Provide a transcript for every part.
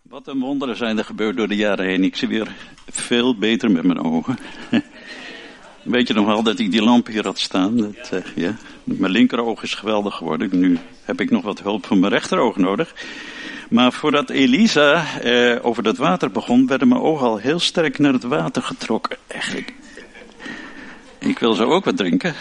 Wat een wonderen zijn er gebeurd door de jaren heen. Ik zie weer veel beter met mijn ogen. Weet je nog wel dat ik die lamp hier had staan? Ja. Mijn linkeroog is geweldig geworden. Nu heb ik nog wat hulp van mijn rechteroog nodig. Maar voordat Elisa over dat water begon, werden mijn ogen al heel sterk naar het water getrokken. Echt, ik wil zo ook wat drinken.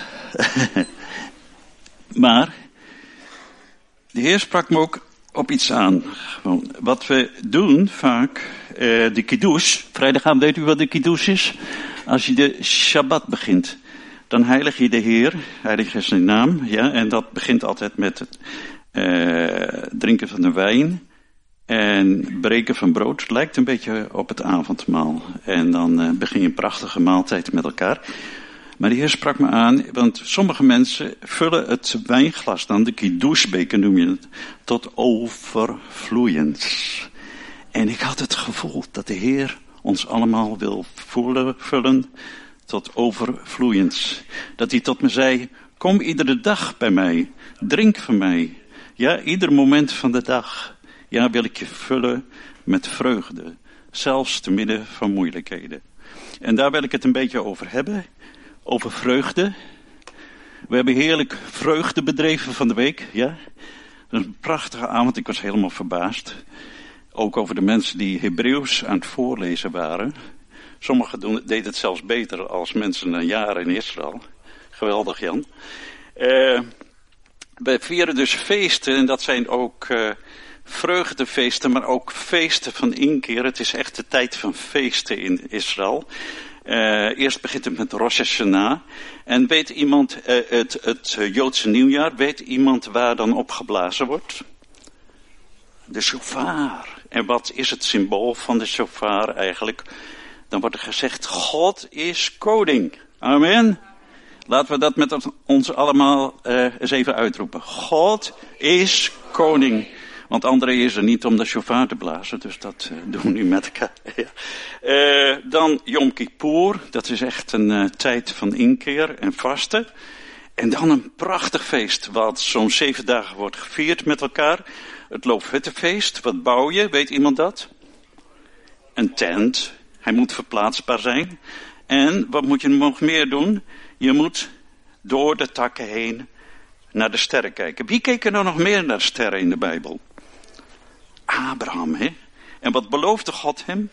Maar de Heer sprak me ook op iets aan. Wat we doen vaak, de kiddush, vrijdagavond, weet u wat de kiddush is? Als je de Shabbat begint, dan heilig je de Heer, heilig is zijn naam, ja, en dat begint altijd met het drinken van de wijn en breken van brood. Het lijkt een beetje op het avondmaal. En dan begin je een prachtige maaltijd met elkaar. Maar de Heer sprak me aan, want sommige mensen vullen het wijnglas dan, de kiddushbeker noem je het, tot overvloeiend. En ik had het gevoel dat de Heer ons allemaal wil vullen tot overvloeiend. Dat hij tot me zei, kom iedere dag bij mij, drink van mij. Ja, ieder moment van de dag. Ja, wil ik je vullen met vreugde, zelfs te midden van moeilijkheden. En daar wil ik het een beetje over hebben. Over vreugde. We hebben heerlijk vreugde bedreven van de week, ja. Dat is een prachtige avond, ik was helemaal verbaasd. Ook over de mensen die Hebreeuws aan het voorlezen waren. Sommigen deden het zelfs beter als mensen een jaar in Israël. Geweldig, Jan. Wij vieren dus feesten en dat zijn ook vreugdefeesten, maar ook feesten van inkeer. Het is echt de tijd van feesten in Israël. Eerst begint het met Rosh Hashanah. En weet iemand, het Joodse nieuwjaar, weet iemand waar dan opgeblazen wordt? De shofar. En wat is het symbool van de shofar eigenlijk? Dan wordt er gezegd, God is koning. Amen. Laten we dat met ons allemaal eens even uitroepen. God is koning. Want André is er niet om de shofar te blazen, dus dat doen we nu met elkaar. Ja. Dan Yom Kippur, dat is echt een tijd van inkeer en vasten. En dan een prachtig feest, wat zo'n 7 dagen wordt gevierd met elkaar. Het Loofhuttenfeest, wat bouw je, weet iemand dat? Een tent, hij moet verplaatsbaar zijn. En wat moet je nog meer doen? Je moet door de takken heen naar de sterren kijken. Wie keek er nou nog meer naar sterren in de Bijbel? Abraham, hè? En wat beloofde God hem?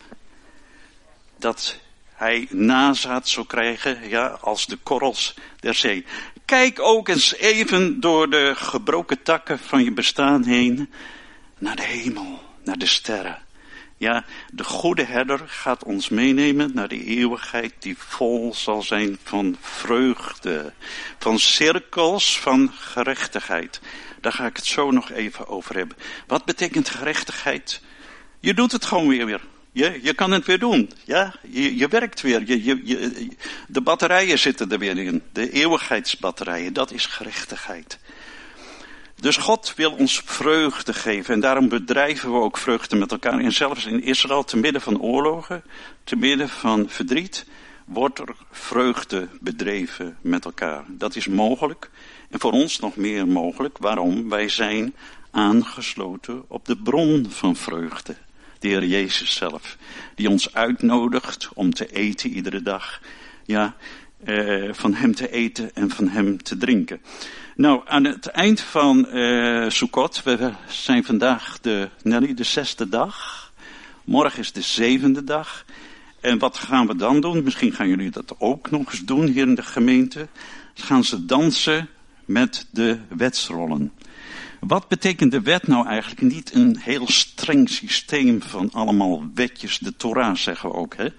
Dat hij nazaat zou krijgen, ja, als de korrels der zee. Kijk ook eens even door de gebroken takken van je bestaan heen naar de hemel, naar de sterren. Ja, de goede herder gaat ons meenemen naar de eeuwigheid die vol zal zijn van vreugde, van cirkels van gerechtigheid. Daar ga ik het zo nog even over hebben. Wat betekent gerechtigheid? Je doet het gewoon weer. Je kan het weer doen. Ja? Je werkt weer. De batterijen zitten er weer in. De eeuwigheidsbatterijen, dat is gerechtigheid. Dus God wil ons vreugde geven en daarom bedrijven we ook vreugde met elkaar. En zelfs in Israël, te midden van oorlogen, te midden van verdriet, wordt er vreugde bedreven met elkaar. Dat is mogelijk en voor ons nog meer mogelijk. Waarom? Wij zijn aangesloten op de bron van vreugde. De Heer Jezus zelf, die ons uitnodigt om te eten iedere dag. Ja, van hem te eten en van hem te drinken. Nou, aan het eind van Sukkot, we zijn vandaag de 6e dag. Morgen is de 7e dag. En wat gaan we dan doen? Misschien gaan jullie dat ook nog eens doen hier in de gemeente. Dan gaan ze dansen met de wetsrollen. Wat betekent de wet nou eigenlijk? Niet een heel streng systeem van allemaal wetjes, de Torah zeggen we ook, hè.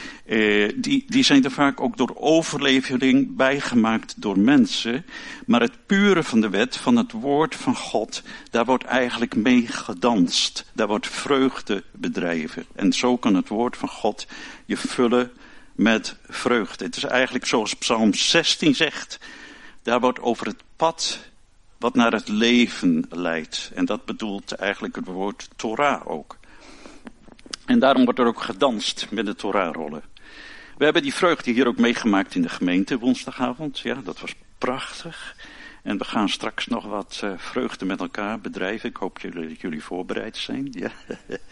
Die zijn er vaak ook door overlevering bijgemaakt door mensen. Maar het pure van de wet, van het woord van God, daar wordt eigenlijk mee gedanst. Daar wordt vreugde bedreven. En zo kan het woord van God je vullen met vreugde. Het is eigenlijk zoals Psalm 16 zegt. Daar wordt over het pad wat naar het leven leidt. En dat bedoelt eigenlijk het woord Torah ook. En daarom wordt er ook gedanst met de Torahrollen. We hebben die vreugde hier ook meegemaakt in de gemeente woensdagavond. Ja, dat was prachtig. En we gaan straks nog wat vreugde met elkaar bedrijven. Ik hoop dat jullie voorbereid zijn. Ja.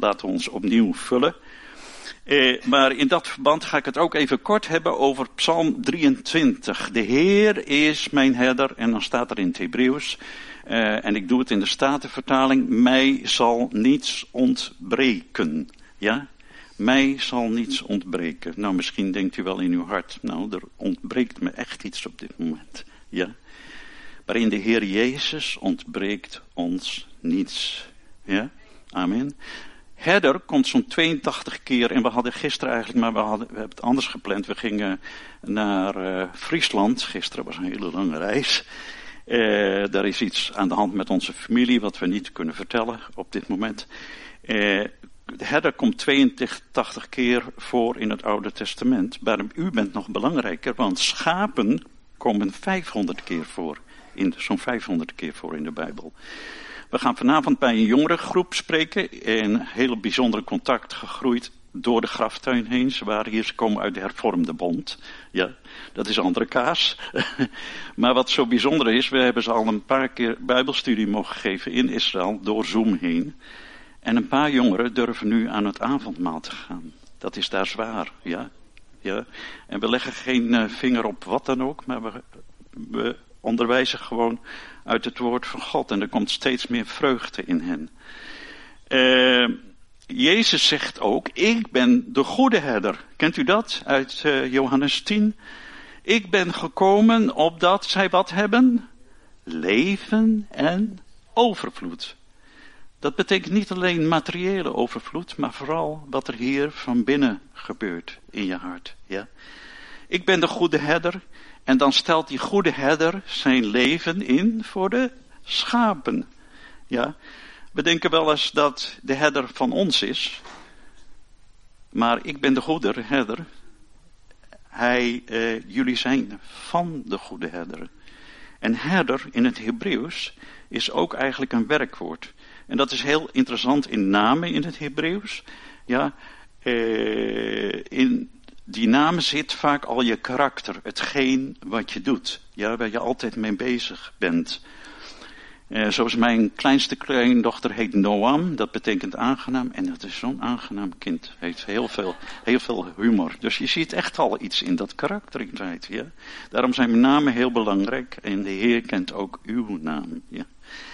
laten we ons opnieuw vullen. Maar in dat verband ga ik het ook even kort hebben over Psalm 23. De Heer is mijn herder, en dan staat er in het Hebreeuws, en ik doe het in de Statenvertaling, mij zal niets ontbreken. Ja? Mij zal niets ontbreken. Nou, misschien denkt u wel in uw hart, nou, er ontbreekt me echt iets op dit moment. Ja? Maar in de Heer Jezus ontbreekt ons niets. Ja? Amen. Herder komt zo'n 82 keer, en we hadden gisteren eigenlijk, maar we hebben het anders gepland. We gingen naar Friesland, gisteren was een hele lange reis. Daar is iets aan de hand met onze familie, wat we niet kunnen vertellen op dit moment. De herder komt 82 keer voor in het Oude Testament. Maar u bent nog belangrijker, want schapen komen 500 keer voor. Zo'n 500 keer voor in de Bijbel. We gaan vanavond bij een jongerengroep spreken. Een hele bijzondere contact gegroeid door de graftuin heen. Ze komen uit de hervormde bond. Ja, dat is andere kaas. Maar wat zo bijzonder is, we hebben ze al een paar keer bijbelstudie mogen geven in Israël door Zoom heen. En een paar jongeren durven nu aan het avondmaal te gaan. Dat is daar zwaar, ja. Ja. En we leggen geen vinger op wat dan ook, maar we onderwijzen gewoon uit het woord van God. En er komt steeds meer vreugde in hen. Jezus zegt ook, ik ben de goede herder. Kent u dat uit Johannes 10? Ik ben gekomen opdat zij wat hebben? Leven en overvloed. Dat betekent niet alleen materiële overvloed, maar vooral wat er hier van binnen gebeurt in je hart. Ja? Ik ben de goede herder. En dan stelt die goede herder zijn leven in voor de schapen. Ja? We denken wel eens dat de herder van ons is. Maar ik ben de goede herder. Jullie zijn van de goede herder. En herder in het Hebreeuws is ook eigenlijk een werkwoord. En dat is heel interessant in namen in het Hebreeuws. Ja, in die naam zit vaak al je karakter, hetgeen wat je doet. Ja, waar je altijd mee bezig bent. Zoals mijn kleinste kleindochter heet Noam, dat betekent aangenaam. En dat is zo'n aangenaam kind. Heeft heel veel humor. Dus je ziet echt al iets in dat karakter in feite. Ja? Daarom zijn mijn namen heel belangrijk. En de Heer kent ook uw naam. Ja?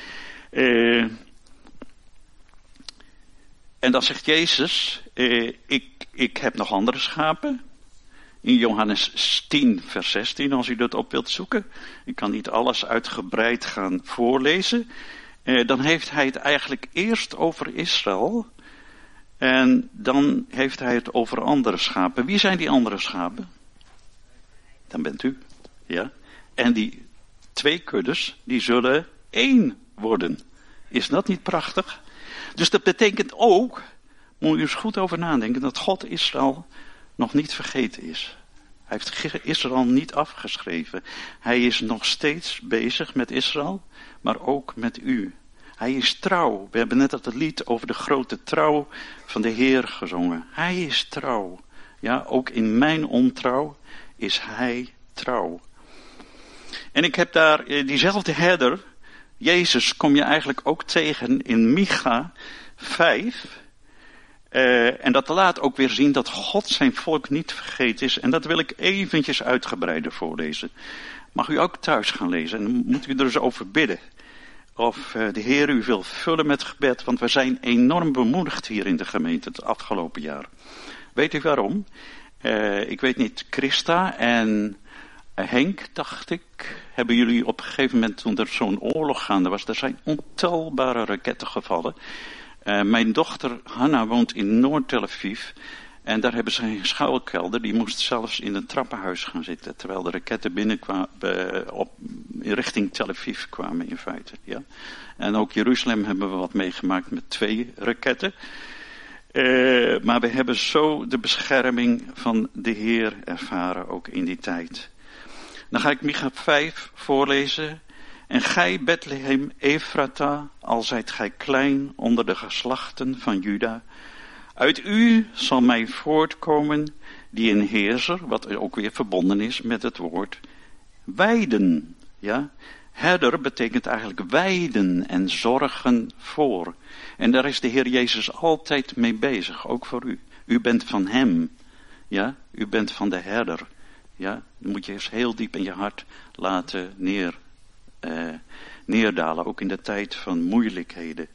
En dan zegt Jezus, ik heb nog andere schapen. In Johannes 10 vers 16, als u dat op wilt zoeken. Ik kan niet alles uitgebreid gaan voorlezen. Dan heeft hij het eigenlijk eerst over Israël. En dan heeft hij het over andere schapen. Wie zijn die andere schapen? Dan bent u. Ja. En die 2 kuddes, die zullen 1 worden. Is dat niet prachtig? Dus dat betekent ook, moet u eens goed over nadenken, dat God Israël nog niet vergeten is. Hij heeft Israël niet afgeschreven. Hij is nog steeds bezig met Israël, maar ook met u. Hij is trouw. We hebben net het lied over de grote trouw van de Heer gezongen. Hij is trouw. Ja, ook in mijn ontrouw is hij trouw. En ik heb daar diezelfde herder, Jezus, kom je eigenlijk ook tegen in Micha 5. En dat laat ook weer zien dat God zijn volk niet vergeten is. En dat wil ik eventjes uitgebreider voorlezen. Mag u ook thuis gaan lezen. En dan moet u er eens over bidden. Of de Heer u wil vullen met gebed. Want we zijn enorm bemoedigd hier in de gemeente het afgelopen jaar. Weet u waarom? Ik weet niet, Christa en Henk, dacht ik, hebben jullie op een gegeven moment, toen er zo'n oorlog gaande was, er zijn ontelbare raketten gevallen. Mijn dochter Hanna woont in Noord-Tel Aviv. En daar hebben ze een schuilkelder. Die moest zelfs in een trappenhuis gaan zitten. Terwijl de raketten binnenkwamen, in richting Tel Aviv kwamen in feite. Ja. En ook Jeruzalem hebben we wat meegemaakt met 2 raketten. Maar we hebben zo de bescherming van de Heer ervaren ook in die tijd. Dan ga ik Micha 5 voorlezen. En gij, Bethlehem Ephrata, al zijt gij klein onder de geslachten van Juda. Uit u zal mij voortkomen die een heerser, wat ook weer verbonden is met het woord, weiden. Ja? Herder betekent eigenlijk weiden en zorgen voor. En daar is de Heer Jezus altijd mee bezig, ook voor u. U bent van hem, ja, u bent van de herder. Ja, dan moet je eens heel diep in je hart laten neerdalen, ook in de tijd van moeilijkheden.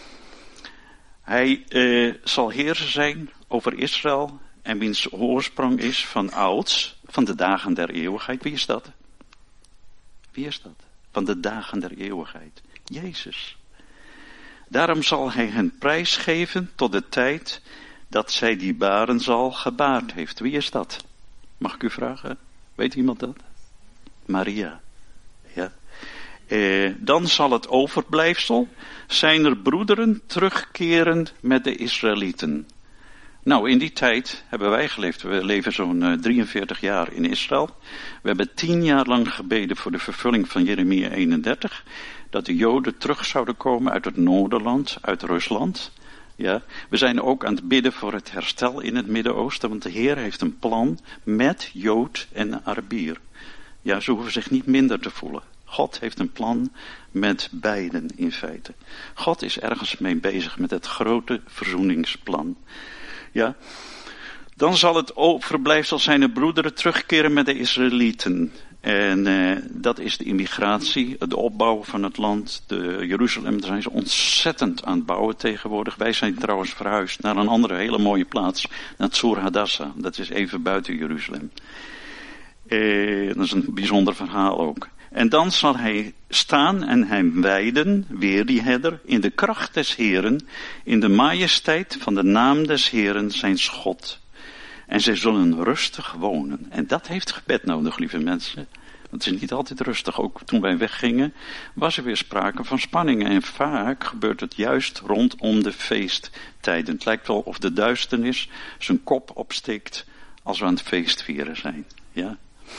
Hij zal heerser zijn over Israël en wiens oorsprong is van ouds, van de dagen der eeuwigheid. Wie is dat? Wie is dat? Van de dagen der eeuwigheid. Jezus. Daarom zal hij hen prijsgeven tot de tijd dat zij die baren zal gebaard heeft. Wie is dat? Mag ik u vragen? Weet iemand dat? Maria. Ja. Dan zal het overblijfsel zijner broederen terugkeren met de Israëlieten. Nou, in die tijd hebben wij geleefd. We leven zo'n 43 jaar in Israël. We hebben 10 jaar lang gebeden voor de vervulling van Jeremia 31. Dat de Joden terug zouden komen uit het Noorderland, uit Rusland. Ja, we zijn ook aan het bidden voor het herstel in het Midden-Oosten. Want de Heer heeft een plan met Jood en Arabier. Ja, ze hoeven zich niet minder te voelen. God heeft een plan met beiden in feite. God is ergens mee bezig met het grote verzoeningsplan. Ja, dan zal het overblijfsel zijn broederen terugkeren met de Israëlieten. En dat is de immigratie, het opbouwen van het land, de Jeruzalem. Daar zijn ze ontzettend aan het bouwen tegenwoordig. Wij zijn trouwens verhuisd naar een andere hele mooie plaats, naar Tzur Hadassa. Dat is even buiten Jeruzalem. Dat is een bijzonder verhaal ook. En dan zal hij staan en hem wijden, weer die herder, in de kracht des Heeren, in de majesteit van de naam des Heeren, zijn God. En zij zullen rustig wonen. En dat heeft gebed nodig, lieve mensen. Want het is niet altijd rustig. Ook toen wij weggingen, was er weer sprake van spanningen. En vaak gebeurt het juist rondom de feesttijden. Het lijkt wel of de duisternis zijn kop opsteekt als we aan het feestvieren zijn. Ja.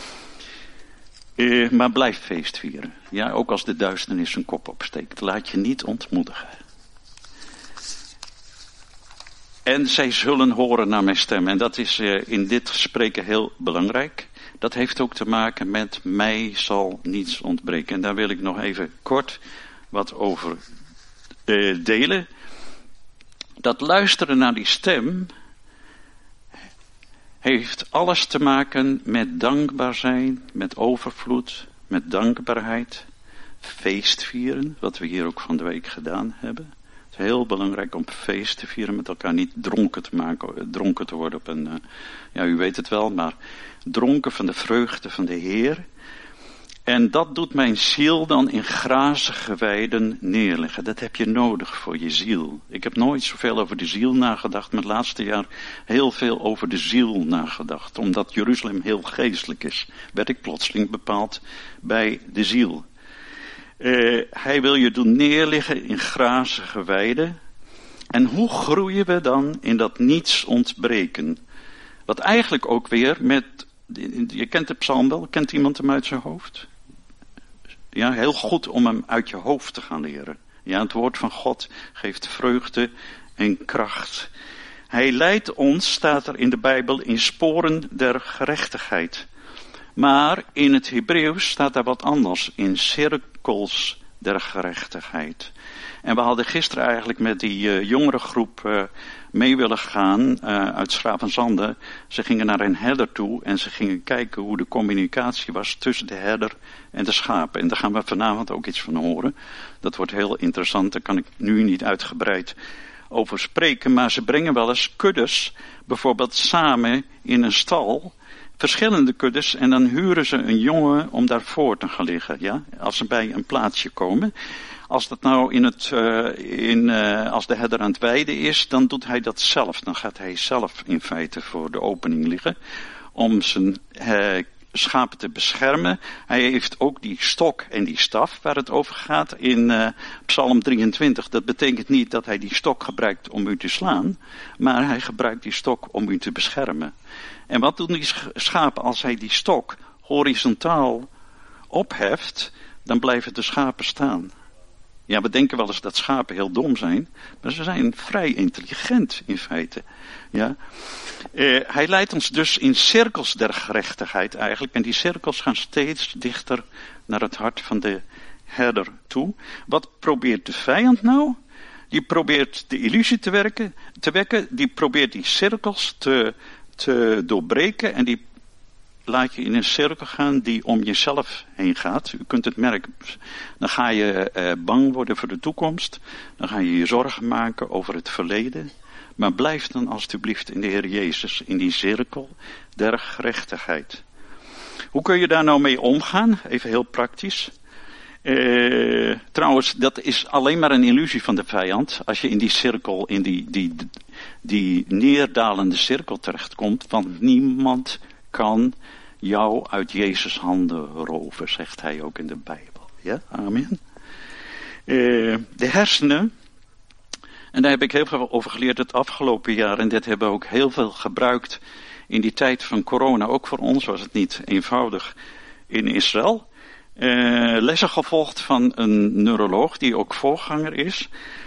Maar blijf feestvieren. Ja, ook als de duisternis zijn kop opsteekt. Laat je niet ontmoedigen. En zij zullen horen naar mijn stem. En dat is in dit spreken heel belangrijk. Dat heeft ook te maken met mij zal niets ontbreken. En daar wil ik nog even kort wat over delen. Dat luisteren naar die stem heeft alles te maken met dankbaar zijn, met overvloed, met dankbaarheid. Feest vieren, wat we hier ook van de week gedaan hebben. Het is heel belangrijk om feest te vieren met elkaar, niet dronken te worden op een, ja u weet het wel, maar dronken van de vreugde van de Heer. En dat doet mijn ziel dan in grazige weiden neerleggen. Dat heb je nodig voor je ziel. Ik heb nooit zoveel over de ziel nagedacht, maar het laatste jaar heel veel over de ziel nagedacht. Omdat Jeruzalem heel geestelijk is, werd ik plotseling bepaald bij de ziel. Hij wil je doen neerliggen in grazige weiden. En hoe groeien we dan in dat niets ontbreken? Wat eigenlijk ook weer met, je kent de psalm wel, kent iemand hem uit zijn hoofd? Ja, heel goed om hem uit je hoofd te gaan leren. Ja, het woord van God geeft vreugde en kracht. Hij leidt ons, staat er in de Bijbel, in sporen der gerechtigheid. Maar in het Hebreeuws staat daar wat anders, in cirkels der gerechtigheid. En we hadden gisteren eigenlijk met die jongere groep mee willen gaan uit Schravenzande. Ze gingen naar een herder toe en ze gingen kijken hoe de communicatie was tussen de herder en de schapen. En daar gaan we vanavond ook iets van horen. Dat wordt heel interessant, daar kan ik nu niet uitgebreid over spreken. Maar ze brengen wel eens kuddes, bijvoorbeeld samen in een stal. Verschillende kuddes en dan huren ze een jongen om daarvoor te gaan liggen. Ja? Als ze bij een plaatsje komen. Als dat nou als de herder aan het weiden is, dan doet hij dat zelf. Dan gaat hij zelf in feite voor de opening liggen. Om zijn schapen te beschermen. Hij heeft ook die stok en die staf waar het over gaat in Psalm 23. Dat betekent niet dat hij die stok gebruikt om u te slaan. Maar hij gebruikt die stok om u te beschermen. En wat doen die schapen als hij die stok horizontaal opheft? Dan blijven de schapen staan. Ja, we denken wel eens dat schapen heel dom zijn, maar ze zijn vrij intelligent in feite. Ja. Hij leidt ons dus in cirkels der gerechtigheid eigenlijk. En die cirkels gaan steeds dichter naar het hart van de herder toe. Wat probeert de vijand nou? Die probeert de illusie te wekken. Die probeert die cirkels te doorbreken. En die laat je in een cirkel gaan die om jezelf heen gaat. U kunt het merken. Dan ga je bang worden voor de toekomst. Dan ga je je zorgen maken over het verleden. Maar blijf dan alstublieft in de Heer Jezus. In die cirkel der gerechtigheid. Hoe kun je daar nou mee omgaan? Even heel praktisch. Trouwens, dat is alleen maar een illusie van de vijand. Als je in die cirkel, in die neerdalende cirkel terechtkomt. Want niemand kan jou uit Jezus handen roven, zegt hij ook in de Bijbel. Ja, amen. De hersenen, en daar heb ik heel veel over geleerd het afgelopen jaar. En dit hebben we ook heel veel gebruikt in die tijd van corona. Ook voor ons was het niet eenvoudig in Israël. Lessen gevolgd van een neuroloog die ook voorganger is.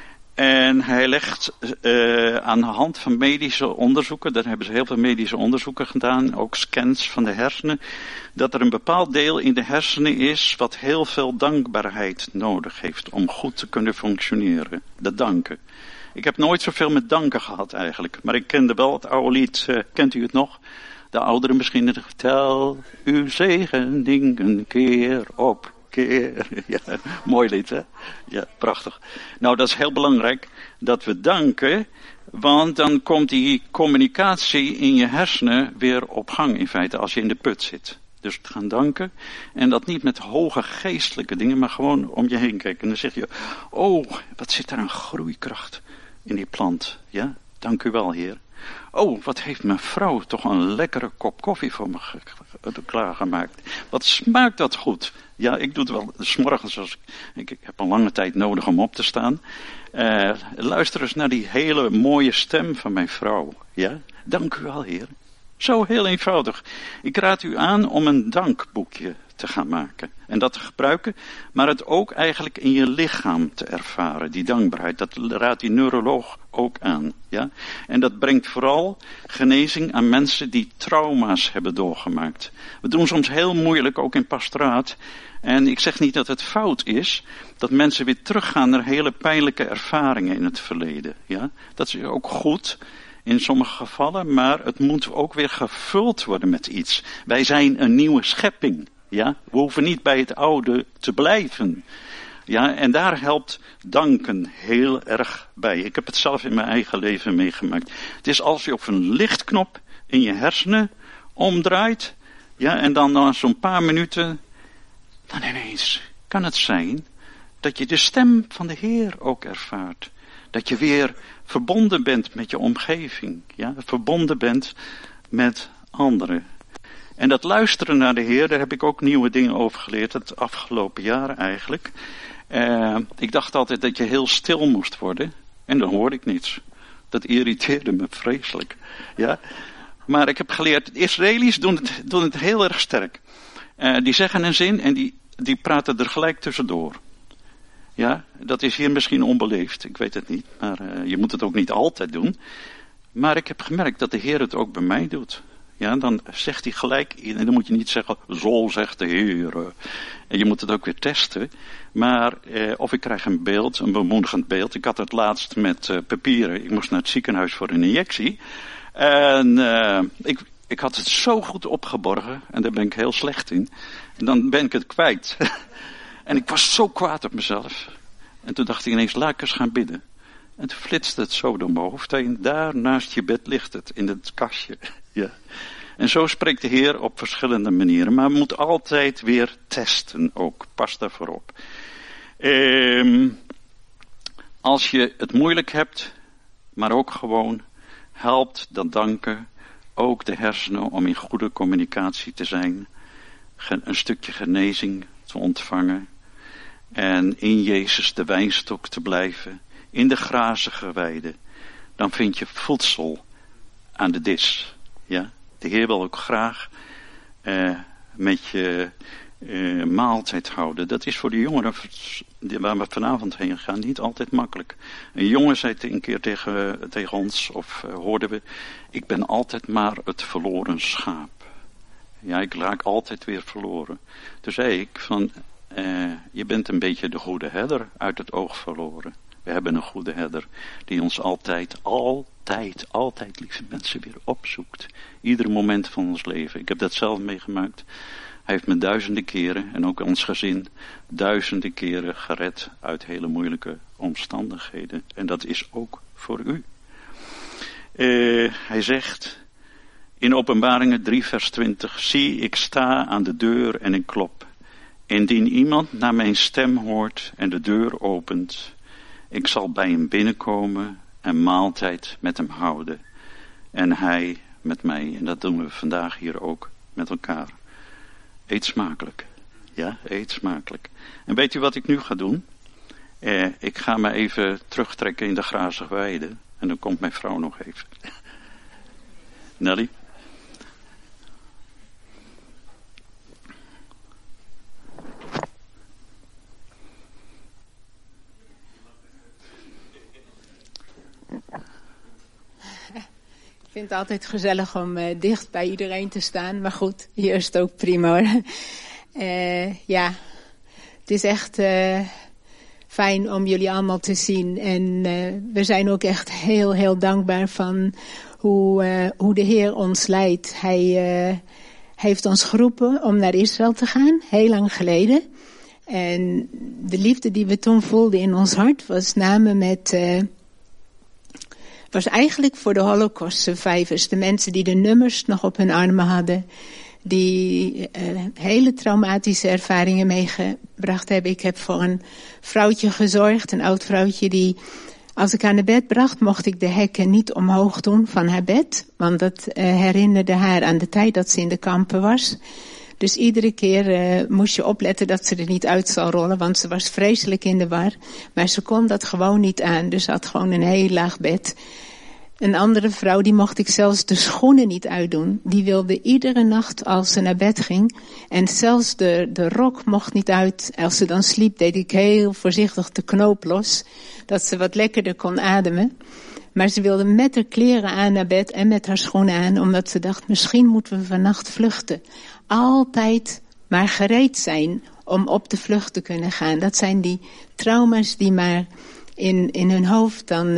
En hij legt aan de hand van medische onderzoeken, daar hebben ze heel veel medische onderzoeken gedaan, ook scans van de hersenen, dat er een bepaald deel in de hersenen is wat heel veel dankbaarheid nodig heeft om goed te kunnen functioneren. Dat danken. Ik heb nooit zoveel met danken gehad eigenlijk, maar ik kende wel het oude lied, kent u het nog? De ouderen misschien, tel uw zegeningen keer op keer. Ja, mooi lied, hè? Ja, prachtig. Nou, dat is heel belangrijk dat we danken, want dan komt die communicatie in je hersenen weer op gang in feite, als je in de put zit. Dus gaan danken, en dat niet met hoge geestelijke dingen, maar gewoon om je heen kijken. En dan zeg je, oh, wat zit daar een groeikracht in die plant. Ja, dank u wel, Heer. Oh, wat heeft mijn vrouw toch een lekkere kop koffie voor me klaargemaakt. Wat smaakt dat goed. Ja, ik doe het wel 's morgens als ik heb een lange tijd nodig om op te staan. Luister eens naar die hele mooie stem van mijn vrouw. Ja, dank u wel, Heer. Zo heel eenvoudig. Ik raad u aan om een dankboekje te gaan maken. En dat te gebruiken, maar het ook eigenlijk in je lichaam te ervaren. Die dankbaarheid, dat raadt die neuroloog ook aan. Ja? En dat brengt vooral genezing aan mensen die trauma's hebben doorgemaakt. We doen soms heel moeilijk, ook in pastoraat. En ik zeg niet dat het fout is, dat mensen weer teruggaan naar hele pijnlijke ervaringen in het verleden. Ja? Dat is ook goed in sommige gevallen, maar het moet ook weer gevuld worden met iets. Wij zijn een nieuwe schepping. Ja? We hoeven niet bij het oude te blijven. Ja, en daar helpt danken heel erg bij. Ik heb het zelf in mijn eigen leven meegemaakt. Het is als je op een lichtknop in je hersenen omdraait. Ja, en dan na zo'n paar minuten, dan ineens kan het zijn dat je de stem van de Heer ook ervaart. Dat je weer verbonden bent met je omgeving. Ja, verbonden bent met anderen. En dat luisteren naar de Heer, daar heb ik ook nieuwe dingen over geleerd, het afgelopen jaar eigenlijk. Ik dacht altijd dat je heel stil moest worden, en dan hoorde ik niets. Dat irriteerde me vreselijk. Ja? Maar ik heb geleerd, de Israëli's doen het heel erg sterk. Die zeggen een zin en die praten er gelijk tussendoor. Ja, dat is hier misschien onbeleefd, ik weet het niet, maar je moet het ook niet altijd doen. Maar ik heb gemerkt dat de Heer het ook bij mij doet. Ja, dan zegt hij gelijk, en dan moet je niet zeggen, zo zegt de Heer. En je moet het ook weer testen. Maar of ik krijg een beeld, een bemoedigend beeld. Ik had het laatst met papieren. Ik moest naar het ziekenhuis voor een injectie. En ik had het zo goed opgeborgen. En daar ben ik heel slecht in. En dan ben ik het kwijt. En ik was zo kwaad op mezelf. En toen dacht ik ineens, laat ik eens gaan bidden. En toen flitste het zo door mijn hoofd heen. Daar naast je bed ligt het, in het kastje. Ja. En zo spreekt de Heer op verschillende manieren. Maar we moeten altijd weer testen ook. Pas daarvoor op. Als je het moeilijk hebt, maar ook gewoon helpt dat danken ook de hersenen om in goede communicatie te zijn. Een stukje genezing te ontvangen. En in Jezus de wijnstok te blijven. In de grazige weide. Dan vind je voedsel aan de dis. Ja? De Heer wil ook graag met je maaltijd houden. Dat is voor de jongeren waar we vanavond heen gaan niet altijd makkelijk. Een jongen zei een keer tegen ons, of hoorden we, ik ben altijd maar het verloren schaap. Ja, ik raak altijd weer verloren. Toen zei ik van, je bent een beetje de goede herder uit het oog verloren. We hebben een goede herder die ons altijd, lieve mensen, weer opzoekt. Ieder moment van ons leven. Ik heb dat zelf meegemaakt. Hij heeft me duizenden keren, en ook ons gezin, duizenden keren gered uit hele moeilijke omstandigheden. En dat is ook voor u. Hij zegt in Openbaringen 3 vers 20, zie, ik sta aan de deur en ik klop. Indien iemand naar mijn stem hoort en de deur opent, ik zal bij hem binnenkomen en maaltijd met hem houden. En hij met mij. En dat doen we vandaag hier ook met elkaar. Eet smakelijk. Ja, eet smakelijk. En weet u wat ik nu ga doen? Ik ga me even terugtrekken in de grazige weide. En dan komt mijn vrouw nog even. Nelly? Ik vind het altijd gezellig om dicht bij iedereen te staan. Maar goed, hier is het ook prima hoor. Ja, het is echt fijn om jullie allemaal te zien. En we zijn ook echt heel, heel dankbaar van hoe de Heer ons leidt. Hij heeft ons geroepen om naar Israël te gaan, heel lang geleden. En de liefde die we toen voelden in ons hart was was eigenlijk voor de Holocaust survivors. De mensen die de nummers nog op hun armen hadden. Die hele traumatische ervaringen meegebracht hebben. Ik heb voor een vrouwtje gezorgd. Een oud vrouwtje die, als ik haar naar bed bracht, mocht ik de hekken niet omhoog doen van haar bed. Want dat herinnerde haar aan de tijd dat ze in de kampen was. Dus iedere keer moest je opletten dat ze er niet uit zal rollen. Want ze was vreselijk in de war. Maar ze kon dat gewoon niet aan. Dus ze had gewoon een heel laag bed. Een andere vrouw, die mocht ik zelfs de schoenen niet uitdoen. Die wilde iedere nacht als ze naar bed ging. En zelfs de rok mocht niet uit. Als ze dan sliep, deed ik heel voorzichtig de knoop los. Dat ze wat lekkerder kon ademen. Maar ze wilde met haar kleren aan naar bed en met haar schoenen aan. Omdat ze dacht, misschien moeten we vannacht vluchten. Altijd maar gereed zijn om op de vlucht te kunnen gaan. Dat zijn die trauma's die maar in hun hoofd dan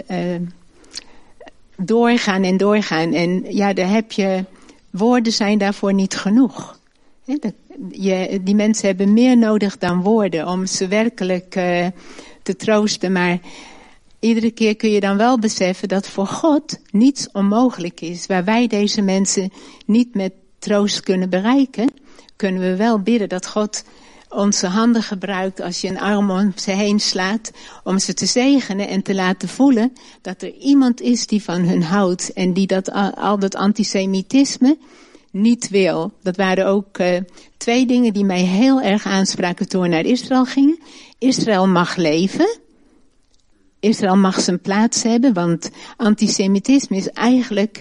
doorgaan en doorgaan. En ja, daar heb je, woorden zijn daarvoor niet genoeg. Die mensen hebben meer nodig dan woorden om ze werkelijk te troosten. Maar iedere keer kun je dan wel beseffen dat voor God niets onmogelijk is. Waar wij deze mensen niet met troost kunnen bereiken, kunnen we wel bidden dat God onze handen gebruikt als je een arm om ze heen slaat, om ze te zegenen en te laten voelen dat er iemand is die van hun houdt en die al dat antisemitisme niet wil. Dat waren ook 2 dingen die mij heel erg aanspraken toen we naar Israël gingen. Israël mag leven. Israël mag zijn plaats hebben, want antisemitisme is eigenlijk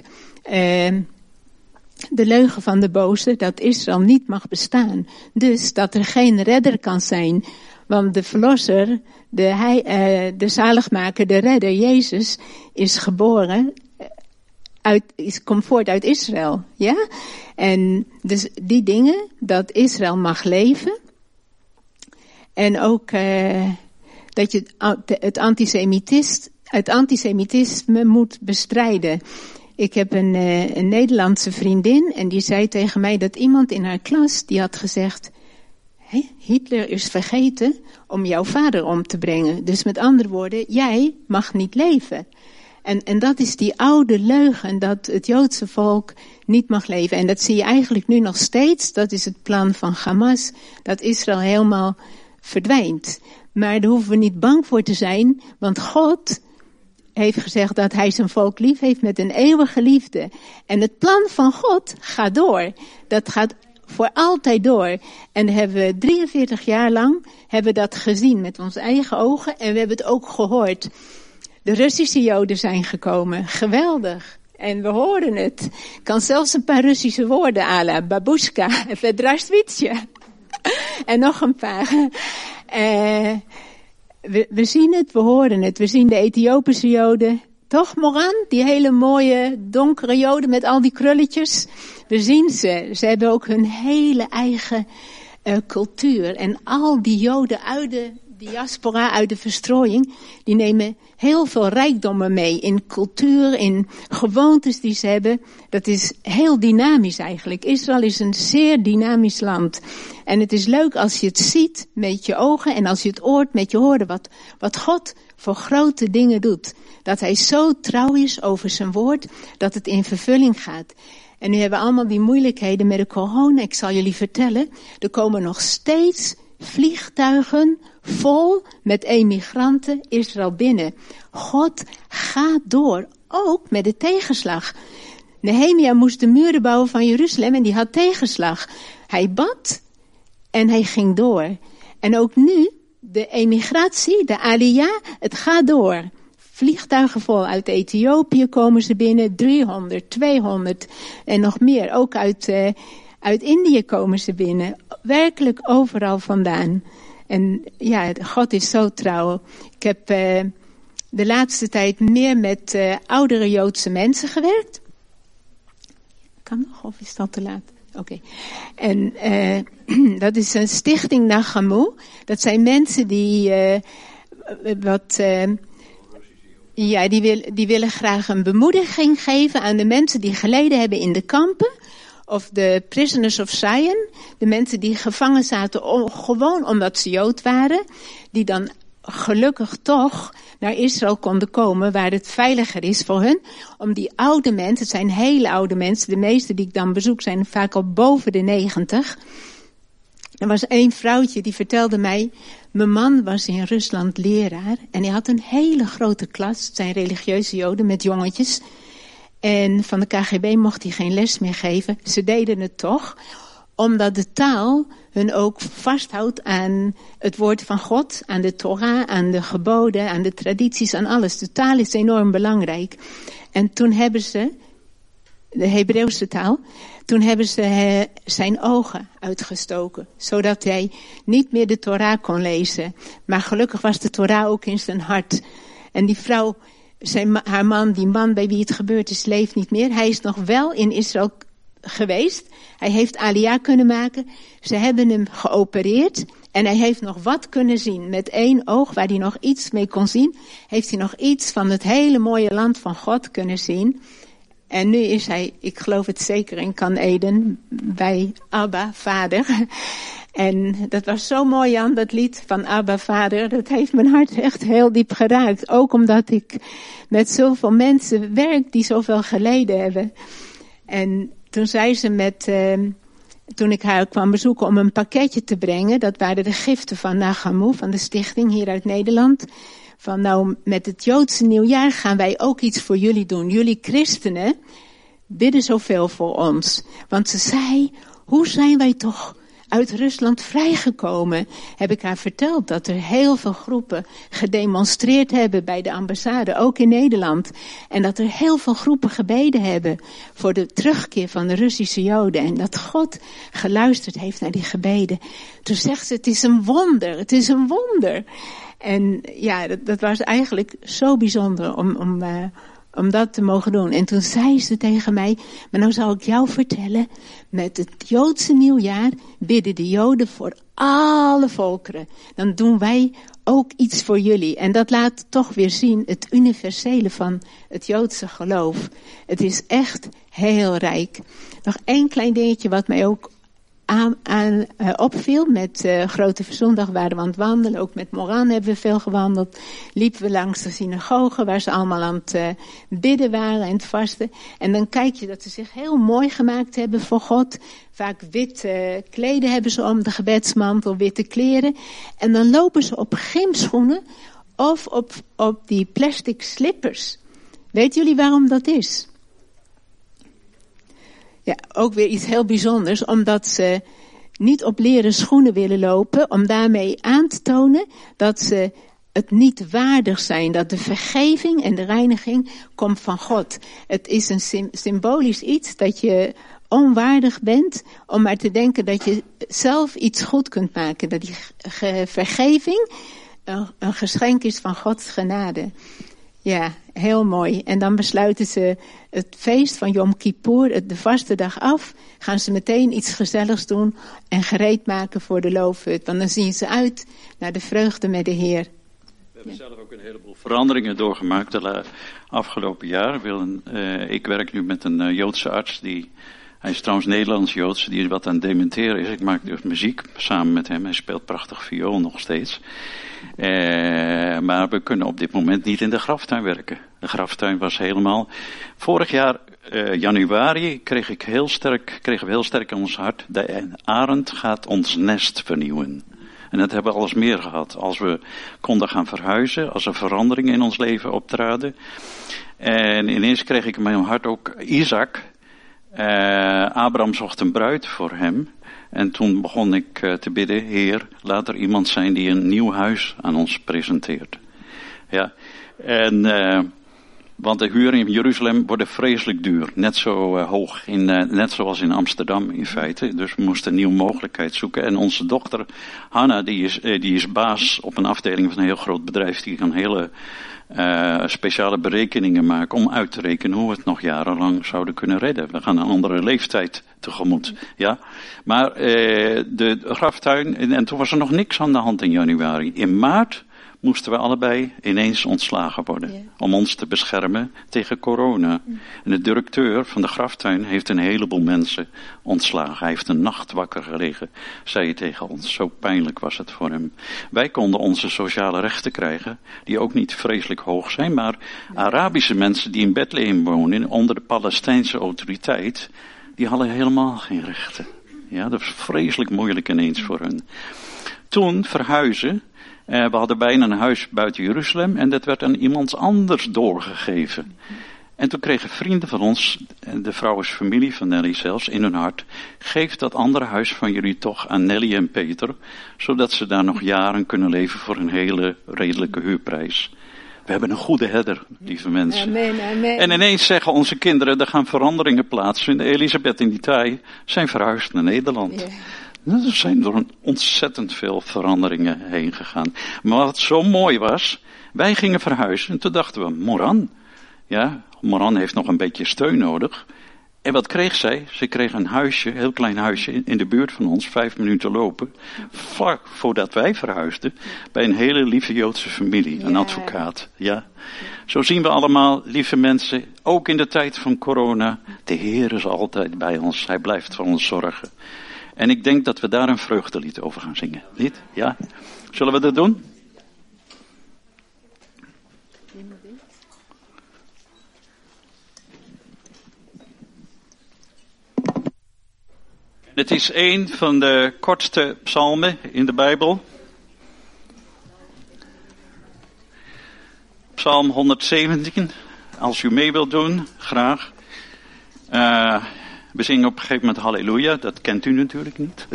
de leugen van de boze, dat Israël niet mag bestaan. Dus dat er geen redder kan zijn. Want de verlosser, de zaligmaker, de redder, Jezus, is geboren, komt voort uit Israël. Ja? En dus die dingen, dat Israël mag leven. En ook dat je het antisemitisme moet bestrijden. Ik heb een Nederlandse vriendin en die zei tegen mij dat iemand in haar klas die had gezegd, Hitler is vergeten om jouw vader om te brengen. Dus met andere woorden, jij mag niet leven. En dat is die oude leugen dat het Joodse volk niet mag leven. En dat zie je eigenlijk nu nog steeds. Dat is het plan van Hamas, dat Israël helemaal verdwijnt. Maar daar hoeven we niet bang voor te zijn, want God heeft gezegd dat hij zijn volk lief heeft met een eeuwige liefde. En het plan van God gaat door. Dat gaat voor altijd door. En hebben we 43 jaar lang hebben dat gezien met onze eigen ogen. En we hebben het ook gehoord. De Russische Joden zijn gekomen. Geweldig. En we horen het. Ik kan zelfs een paar Russische woorden à la babushka en verdrastvitsje. En nog een paar. We zien het, we horen het. We zien de Ethiopische Joden. Toch, Moran? Die hele mooie, donkere Joden met al die krulletjes. We zien ze. Ze hebben ook hun hele eigen cultuur. En al die Joden uit de diaspora, uit de verstrooiing, die nemen heel veel rijkdommen mee in cultuur, in gewoontes die ze hebben. Dat is heel dynamisch eigenlijk. Israël is een zeer dynamisch land. En het is leuk als je het ziet met je ogen en als je het hoort met je oren wat God voor grote dingen doet. Dat hij zo trouw is over zijn woord, dat het in vervulling gaat. En nu hebben we allemaal die moeilijkheden met de corona. Ik zal jullie vertellen, er komen nog steeds vliegtuigen vol met emigranten Israël binnen. God gaat door, ook met de tegenslag. Nehemia moest de muren bouwen van Jeruzalem en die had tegenslag. Hij bad en hij ging door. En ook nu, de emigratie, de aliyah, het gaat door. Vliegtuigen vol uit Ethiopië komen ze binnen, 300, 200 en nog meer. Ook uit Indië komen ze binnen. Werkelijk overal vandaan. En ja, God is zo trouw. Ik heb de laatste tijd meer met oudere Joodse mensen gewerkt. Kan nog, of is dat te laat? Oké. En dat is een stichting Nachamu. Dat zijn mensen die die willen graag een bemoediging geven aan de mensen die geleden hebben in de kampen. Of de prisoners of Zion. De mensen die gevangen zaten gewoon omdat ze Jood waren. Die dan gelukkig toch naar Israël konden komen waar het veiliger is voor hun. Om die oude mensen, het zijn hele oude mensen. De meeste die ik dan bezoek zijn vaak al boven de 90. Er was één vrouwtje die vertelde mij, mijn man was in Rusland leraar en hij had een hele grote klas. Het zijn religieuze Joden met jongetjes. En van de KGB mocht hij geen les meer geven. Ze deden het toch, omdat de taal hun ook vasthoudt aan het woord van God, aan de Torah, aan de geboden, aan de tradities, aan alles. De taal is enorm belangrijk. En toen hebben ze, de Hebreeuwse taal, toen hebben ze zijn ogen uitgestoken, zodat hij niet meer de Torah kon lezen. Maar gelukkig was de Torah ook in zijn hart. En die vrouw, haar man, die man bij wie het gebeurd is, leeft niet meer. Hij is nog wel in Israël geweest. Hij heeft aliyah kunnen maken. Ze hebben hem geopereerd. En hij heeft nog wat kunnen zien. Met één oog, waar hij nog iets mee kon zien, heeft hij nog iets van het hele mooie land van God kunnen zien. En nu is hij, ik geloof het zeker, in Gan Eden bij Abba, Vader. En dat was zo mooi, Jan, dat lied van Abba, Vader. Dat heeft mijn hart echt heel diep geraakt. Ook omdat ik met zoveel mensen werk die zoveel geleden hebben. En toen zei ze toen ik haar kwam bezoeken om een pakketje te brengen. Dat waren de giften van Nachamu, van de stichting hier uit Nederland. Van nou, met het Joodse nieuwjaar gaan wij ook iets voor jullie doen. Jullie christenen bidden zoveel voor ons. Want ze zei, hoe zijn wij toch uit Rusland vrijgekomen? Heb ik haar verteld dat er heel veel groepen gedemonstreerd hebben bij de ambassade, ook in Nederland. En dat er heel veel groepen gebeden hebben voor de terugkeer van de Russische Joden. En dat God geluisterd heeft naar die gebeden. Toen zegt ze, het is een wonder, het is een wonder. En ja, dat was eigenlijk zo bijzonder om dat te mogen doen. En toen zei ze tegen mij, maar nou zal ik jou vertellen, met het Joodse nieuwjaar bidden de Joden voor alle volkeren. Dan doen wij ook iets voor jullie. En dat laat toch weer zien het universele van het Joodse geloof. Het is echt heel rijk. Nog één klein dingetje wat mij ook opviel. Met Grote Verzondag waren we aan het wandelen. Ook met Moran hebben we veel gewandeld. Liepen we langs de synagoge waar ze allemaal aan het bidden waren en het vasten. En dan kijk je dat ze zich heel mooi gemaakt hebben voor God. Vaak witte kleden hebben ze om, de gebedsmantel, witte kleren. En dan lopen ze op gymschoenen of op die plastic slippers. Weten jullie waarom dat is? Ja, ook weer iets heel bijzonders, omdat ze niet op leren schoenen willen lopen, om daarmee aan te tonen dat ze het niet waardig zijn, dat de vergeving en de reiniging komt van God. Het is een symbolisch iets dat je onwaardig bent om maar te denken dat je zelf iets goed kunt maken, dat die vergeving een geschenk is van Gods genade. Ja, Heel mooi. En dan besluiten ze het feest van Yom Kippur, de vaste dag af. Gaan ze meteen iets gezelligs doen en gereed maken voor de loofhut. Want dan zien ze uit naar de vreugde met de Heer. We hebben zelf ook een heleboel veranderingen doorgemaakt de afgelopen jaar. Ik werk nu met een Joodse arts hij is trouwens Nederlands-Joods, die wat aan het dementeren is. Ik maak dus muziek samen met hem. Hij speelt prachtig viool nog steeds. Maar we kunnen op dit moment niet in de graftuin werken. De graftuin was helemaal... Vorig jaar, januari, kregen we heel sterk in ons hart. De arend gaat ons nest vernieuwen. En dat hebben we alles meer gehad. Als we konden gaan verhuizen, als er veranderingen in ons leven optraden. En ineens kreeg ik in mijn hart ook Isaac. Abraham zocht een bruid voor hem. En toen begon ik te bidden, Heer, laat er iemand zijn die een nieuw huis aan ons presenteert. Ja, want de huren in Jeruzalem worden vreselijk duur. Net zo hoog, net zoals in Amsterdam in feite. Dus we moesten een nieuwe mogelijkheid zoeken. En onze dochter Hanna, die is baas op een afdeling van een heel groot bedrijf. Die kan hele speciale berekeningen maken om uit te rekenen hoe we het nog jarenlang zouden kunnen redden. We gaan een andere leeftijd tegemoet. Ja? Maar de graftuin, en toen was er nog niks aan de hand in januari. In maart moesten we allebei ineens ontslagen worden. Yeah. Om ons te beschermen tegen corona. En de directeur van de graftuin heeft een heleboel mensen ontslagen. Hij heeft een nacht wakker gelegen, zei hij tegen ons. Zo pijnlijk was het voor hem. Wij konden onze sociale rechten krijgen, die ook niet vreselijk hoog zijn. Maar Arabische mensen die in Bethlehem wonen, onder de Palestijnse autoriteit, die hadden helemaal geen rechten. Ja, dat was vreselijk moeilijk ineens voor hen. Toen verhuizen. We hadden bijna een huis buiten Jeruzalem en dat werd aan iemand anders doorgegeven. En toen kregen vrienden van ons, de vrouw is familie van Nelly zelfs, in hun hart, geef dat andere huis van jullie toch aan Nelly en Peter, zodat ze daar nog jaren kunnen leven voor een hele redelijke huurprijs. We hebben een goede herder, lieve mensen. Amen, amen. En ineens zeggen onze kinderen, er gaan veranderingen plaatsvinden. Elisabeth en Nitai zijn verhuisd naar Nederland. Yeah. Er zijn door ontzettend veel veranderingen heen gegaan. Maar wat zo mooi was, wij gingen verhuizen en toen dachten we, Moran. Ja, Moran heeft nog een beetje steun nodig. En wat kreeg zij? Ze kreeg een huisje, een heel klein huisje in de buurt van ons, 5 minuten lopen. Vlak voordat wij verhuisden, bij een hele lieve Joodse familie, een advocaat. Ja. Zo zien we allemaal, lieve mensen, ook in de tijd van corona, de Heer is altijd bij ons. Hij blijft voor ons zorgen. En ik denk dat we daar een vreugdelied over gaan zingen. Niet? Ja? Zullen we dat doen? Het is een van de kortste psalmen in de Bijbel. Psalm 117. Als u mee wilt doen, graag. We zingen op een gegeven moment Halleluja, dat kent u natuurlijk niet.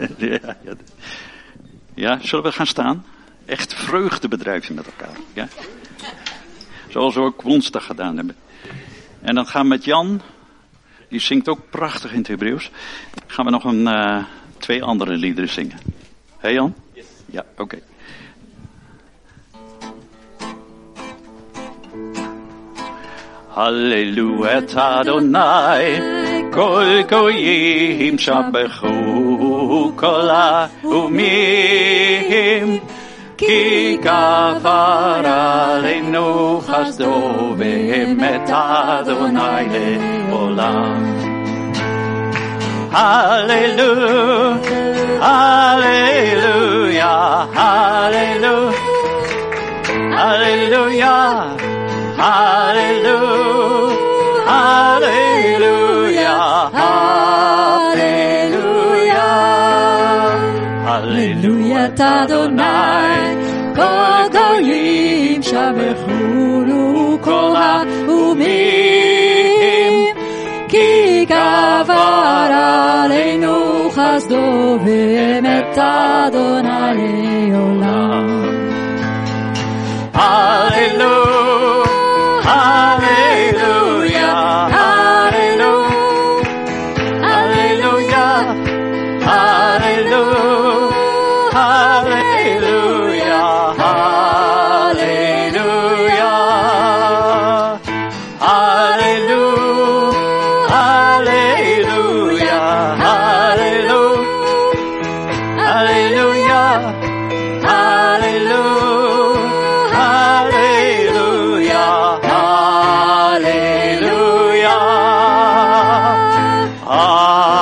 Ja, zullen we gaan staan? Echt vreugdebedrijven met elkaar. Ja? Zoals we ook woensdag gedaan hebben. En dan gaan we met Jan, die zingt ook prachtig in het Hebreeuws, gaan we nog 2 andere liederen zingen. Hé Jan? Yes. Ja, oké. Halleluja Adonai, kol goyim shabechu kol ha'umim, ki gafar aleinu chasdo ve'emet Adonai le'olam. Halleluja, halleluja, halleluja, halleluja. Hallelujah, hallelujah, hallelujah, hallelujah, Adonai, kol goyim shabechunu kol ha'umim, ki gavar aleinu chasdo ve'emet Adonai le'olam. Hallelujah. Hallelujah, hallelujah, hallelujah, hallelujah, hallelujah, hallelujah. Vader.